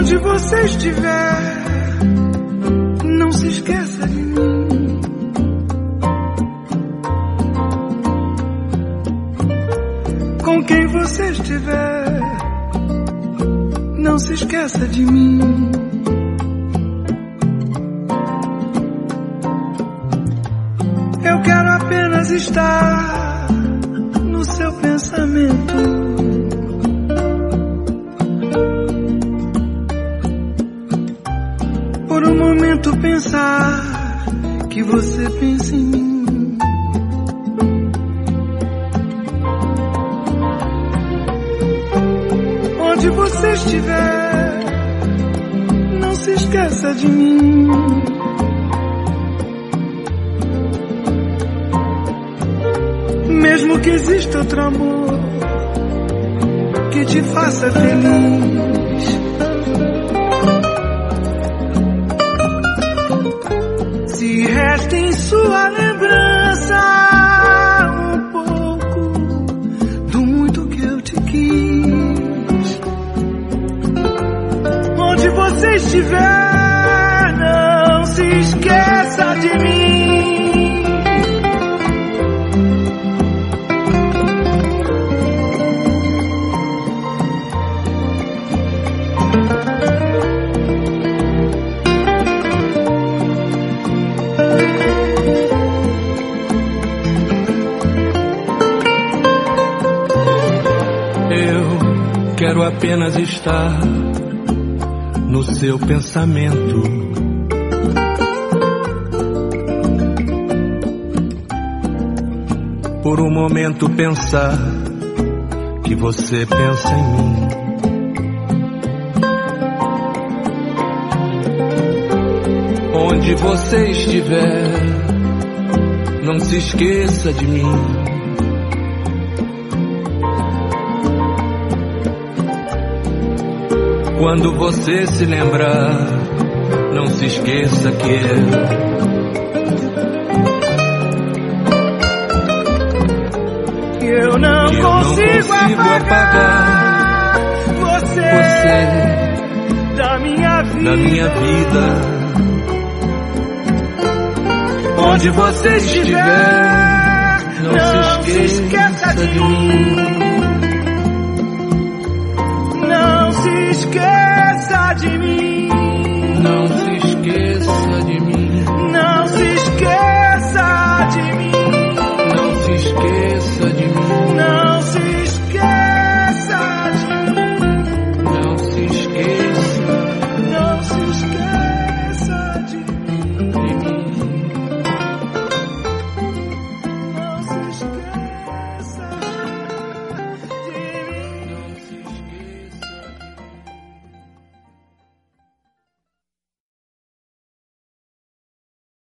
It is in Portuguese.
Onde você estiver, não se esqueça de mim. Com quem você estiver, não se esqueça de mim. Eu quero apenas estar no seu pensamento. Por um momento pensar que você pensa em mim. Onde você estiver, não se esqueça de mim. Mesmo que exista outro amor que te faça feliz, se resta em sua lembrança um pouco do muito que eu te quis. Onde você estiver, não se esqueça de mim. Quero apenas estar no seu pensamento. Por um momento pensar que você pensa em mim. Onde você estiver, não se esqueça de mim. Quando você se lembrar, não se esqueça que eu não consigo apagar você da minha vida. Onde você estiver, não se esqueça de mim. Não se esqueça de mim.